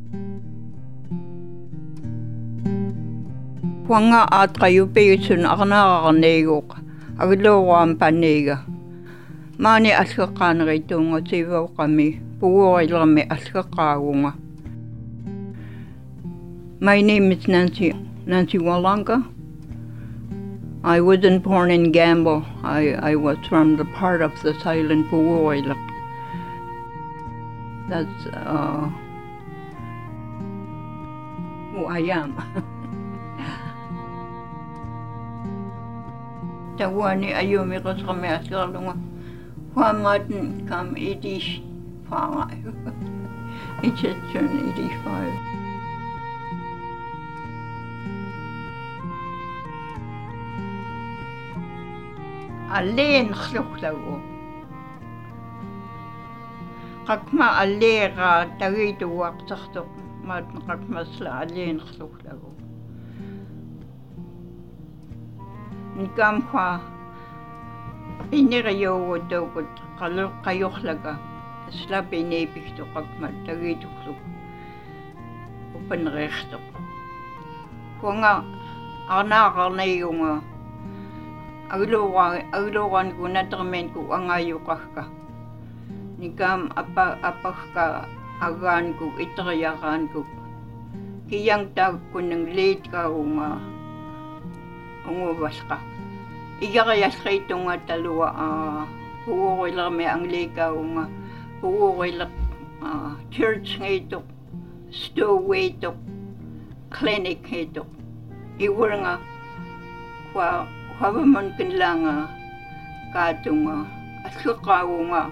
Wanga at kayo piyusun akanakakanegok. Agloram paniga. Mani askakan rito nga sivaw kami. Puwailam askakagunga. My name is Nancy Walanka. I wasn't born in Gamble. I was from the part of the silent Puwailam. That's who I am. Tawani ayumi ko sa kami askalunga. Huamatin kam 85. I just turned 85. Alleen khluklago. Kakma alleega tagitu waqtaqtuq mat qakmasla alleen khluklago. Nikam kwa inirayo dogot kayokhlaga sla benepikto kakma tagitu khluk. Open rechtop. Kunga anaqarnayunga Agloran ko natramen ko angayukah ka. Nikam apah ka agan ko itrayakan ko. Kiyang tag ko ng late ka umubas ka. Igakayas ka ito nga talua huwag lang may ang leka huwag lang church nga ito, stowaway ito, clinic ito. Iwar nga Havaman kinlanga katunga askakaunga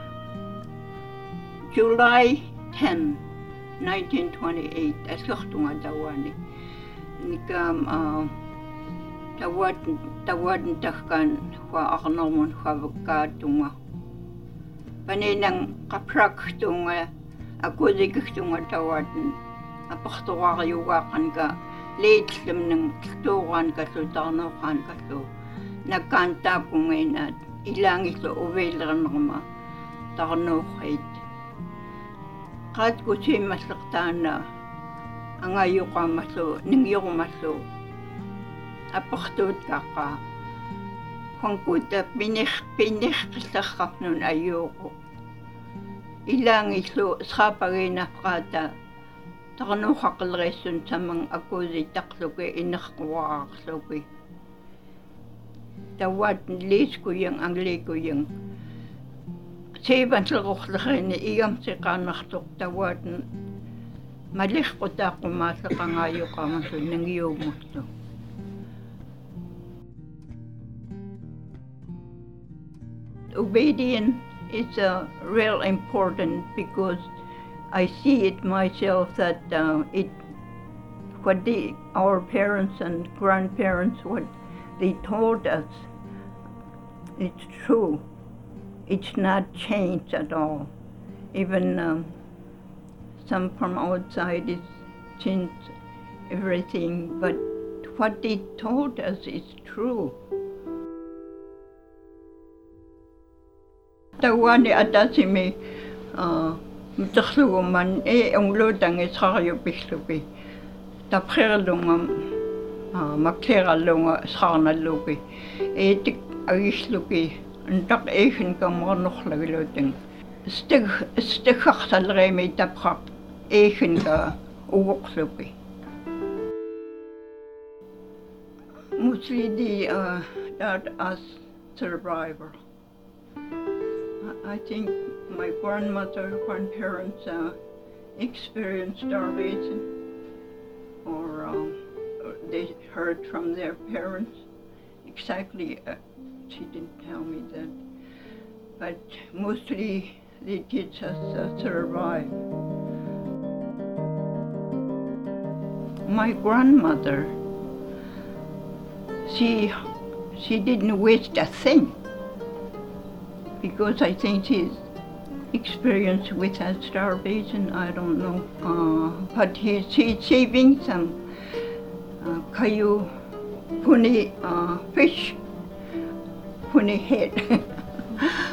July 10, 1928 askaktunga tawani nikam tawad takkan wa aknomon havakatunga paninang kaprak tunga ako diktunga tawad apaktuwa kayuwakan ka late lam ng tukan ka so tanokan ka so nagkanta ko ngayon at ilang ito uwelan nama tanokait kat ko siya masaktan na ang ayo ka maso ningyo ko maso apaktot ka kung kuta pinik kasakap nun ayoko ilang ito sa paginapkata Takano kakalresun sa mga ako di takloke inakawakloke. Tawad lis ko yung angli ko yung. Seban sa kuklakin ni iyam si kanaktok tawad malik ko ta kumasa kangayo ka maso ng iyo mo to. Obedience is real important because I see it myself that our parents and grandparents, what they told us, it's true. It's not changed at all. Even some from outside it's changed everything, but what they told us is true. Tawani atasimi Mtaklugo man ang lodang isakayo pislupi. Tapkeralunga makleralunga sana lupi. Tik agislupi. Ntak ehin ka mga nukhlagilodang. Stikak salray may tapkak ehin ka uwoklupi. Mostly that as survivor. I think my grandparents experienced starvation, or they heard from their parents. Exactly, she didn't tell me that, but mostly they teach us survive. My grandmother, she didn't waste a thing. Because I think she's experienced with that starvation, I don't know. But she's saving some kayu puni fish, puni head.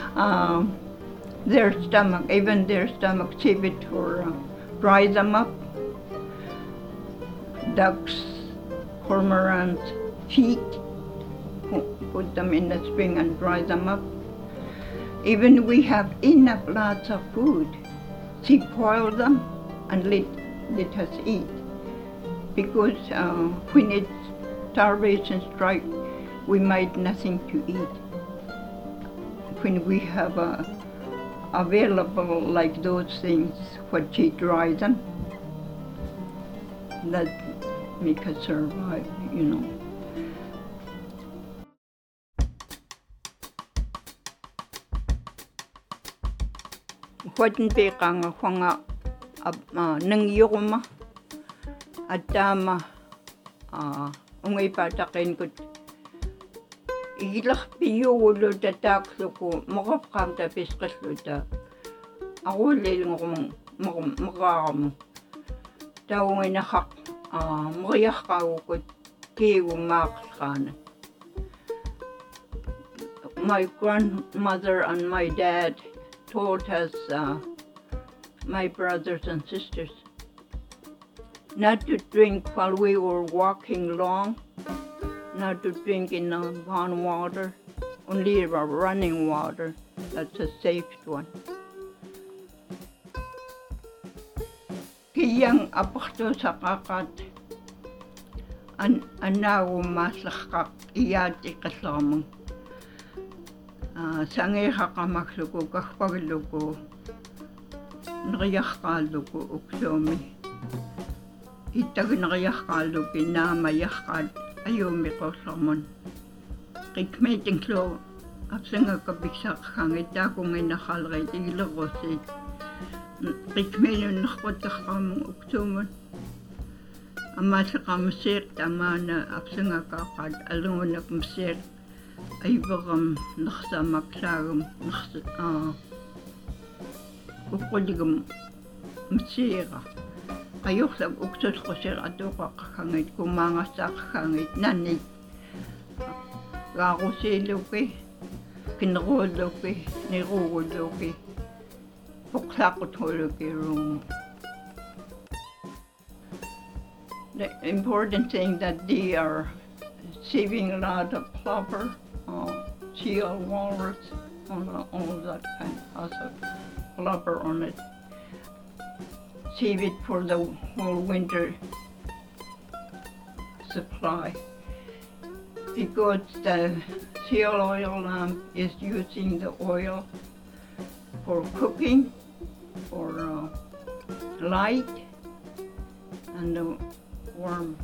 Their stomach, even their stomach, save it for dry them up ducks, cormorants, feet, put them in the spring and dry them up. Even we have enough lots of food. She boiled them and let us eat. Because when it's starvation strike, we made nothing to eat. When we have available like those things, what she dries them, that make us survive, you know. What be kang kwanga nang yoma atama ungay patakin ko ilak piyulo tatak ko makapkam ta piskas luta ako lelong ko makakam tao ngay nakak makayak ka ko kiyo makakana. My grandmother and my dad taught us, my brothers and sisters, not to drink while we were walking long, not to drink in pond water, only running water. That's a safe one. Kiyang apakto sa kakat, anaw maslakak iyati kasamang. Sange hakamakluko kakpagluko nakayakaluko uksomi itag nakayakaluko namayakad ayomi ko samon kikmeting klo apsanga kabiksak hangita kung ay nakalagay tigilo ko si kikmeting nakapagkakamong uksomon ama sa kamasir tama na apsanga kakad alungan na kamasir ay bakam nakasamaksagam kukuligam masira ayok sa uksos ko sir ato kakangit kumanga sa kakangit nanit kako silupi kinakulupi nirulupi puksakot hulupi rung. The important thing that they are saving a lot of plover, seal, walrus, all that kind of plover on it. Save it for the whole winter supply. Because the seal oil lamp is using the oil for cooking, for light, and the warm.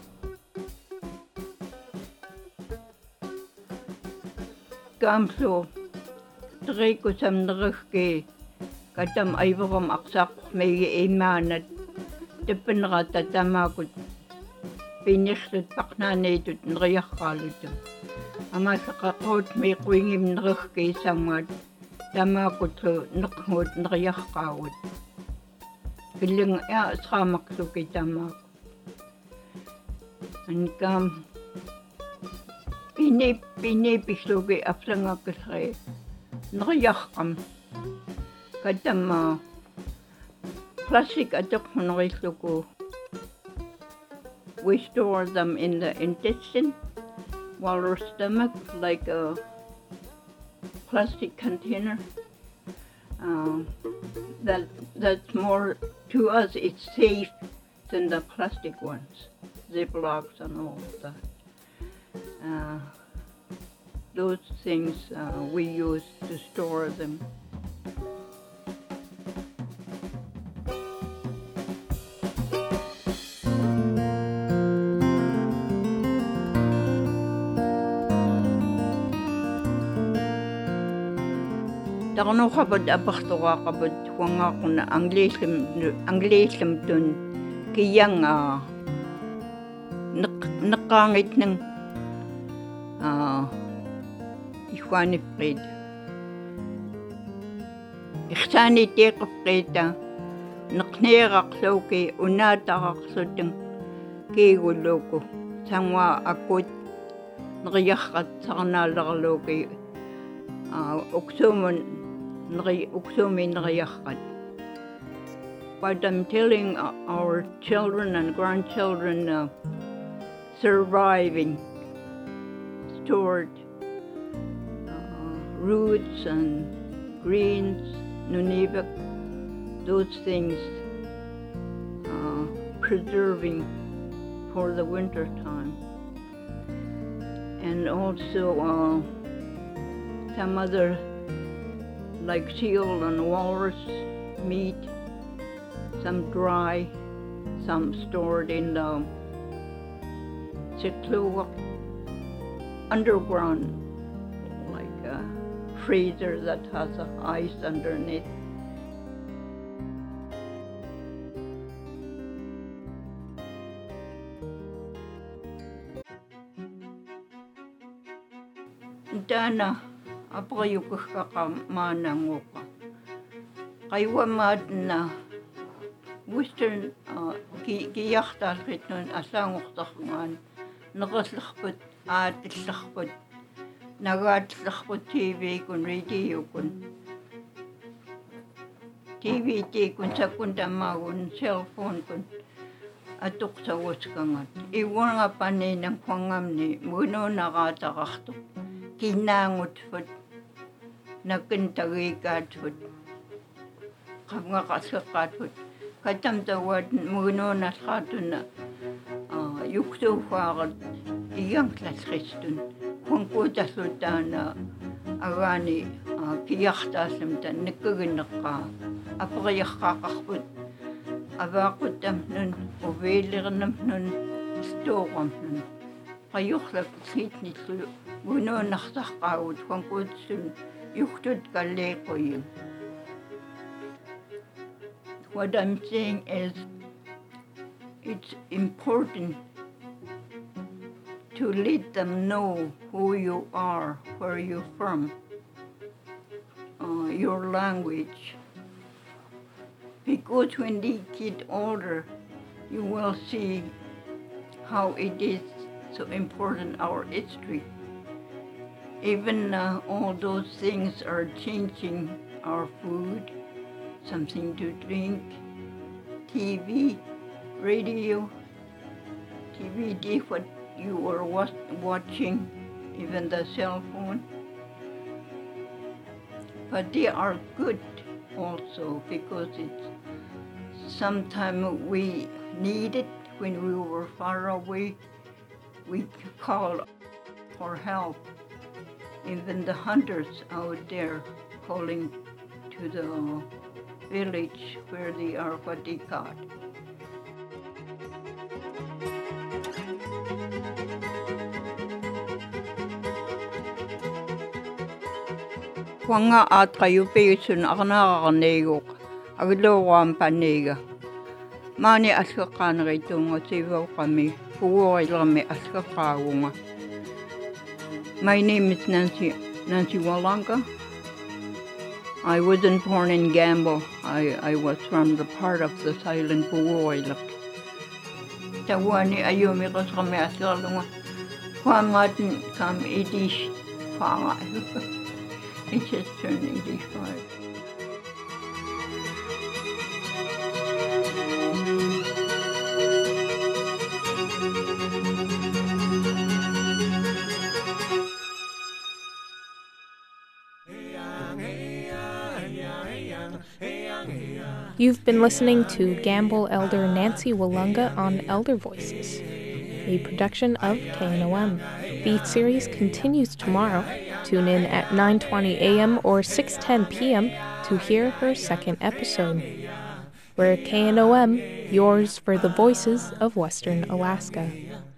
Kamso, try ko sam nakake, katam ay bakam aksak may imanat, tepen nakatatama ko, pinishlut paknanitut nakayak kalut. Ama sa kakot may kuingim nakake samad, tama ko to nakot nakayak kawut. Piling samak so kay tama ko. Ankam, Pinipisugi apsanga kasay nakayakam kadam plastic atok nakisuko. We store them in the intestine, our stomach, like a plastic container. That's more to us. It's safe than the plastic ones, Ziplocs and all that. Those things we use to store them. Takno kabad abakto ka kabad huwag ako na Anglisem dun kiyang nakangit ng Ikhwani Fred. Ikhsani teka Freda, naknerak loke unatarak soteng keguloko. Sangwa akot nakayakat sa kanalak loke uksumi nakayakat. But I'm telling our children and grandchildren, surviving, stored roots and greens, nunivik, those things, preserving for the winter time. And also some other, like seal and walrus meat, some dry, some stored in the Chikluwa underground, like a freezer that has ice underneath. Dana apayukaka mananguka. Kaiwa madna Western kiyahtalkit nun asanguktakman nakaslakput atislakput nagatlakput TV kun radio kun TV kun sakun tamagun cellphone kun atuk sa waskangat iwan nga panay ng kwangam ni muno nakatakakto kinangut fut nakintagikad fut kapnga kasakat fut katam tawad muno naskatun na yukso fakat iyang klasristun kung kutaslutan na agani kiyaktasim tan nakaginaka apakayak kakakput abakutam nun uvelir nun stokam nun kayuklap sitnitlu muno naksakawut kung kutsun yuktut kalekoyin. What I'm saying is, it's important to let them know who you are, where you're from, your language. Because when they get older, you will see how it is so important, our history. Even all those things are changing our food, something to drink, TV, radio, DVD, what you were watching, even the cell phone. But they are good also because it's sometimes we need it when we were far away. We call for help. Even the hunters out there calling to the village where they are what they caught. Wanga at kayo pesun akana kanego aglo wan paniga mani askakan rito nga sivaw kami puwoy kami askakawunga. My name is Nancy Walanga. I wasn't born in Gamble. I was from the part of the silent Puwoylak. Tawani ayomi kas kami askalunga. Kwamatin kam 85. It just turned 85. You've been listening to Gamble Elder Nancy Walunga on Elder Voices, a production of KNOM. The series continues tomorrow. Tune in at 9:20 a.m. or 6:10 p.m. to hear her second episode. We're KNOM, yours for the voices of Western Alaska.